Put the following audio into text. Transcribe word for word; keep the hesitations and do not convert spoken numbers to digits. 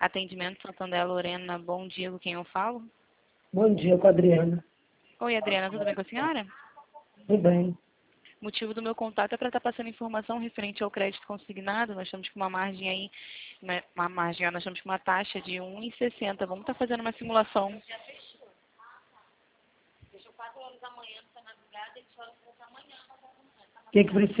Atendimento Santander Lorena, bom dia, com quem eu falo? Bom dia, com a Adriana. Oi, Adriana, tudo bem com a senhora? Tudo bem. O motivo do meu contato é para estar passando informação referente ao crédito consignado. Nós estamos com uma margem aí, uma, uma margem, nós estamos com uma taxa de um vírgula sessenta. Vamos estar fazendo uma simulação. O que, que precisa?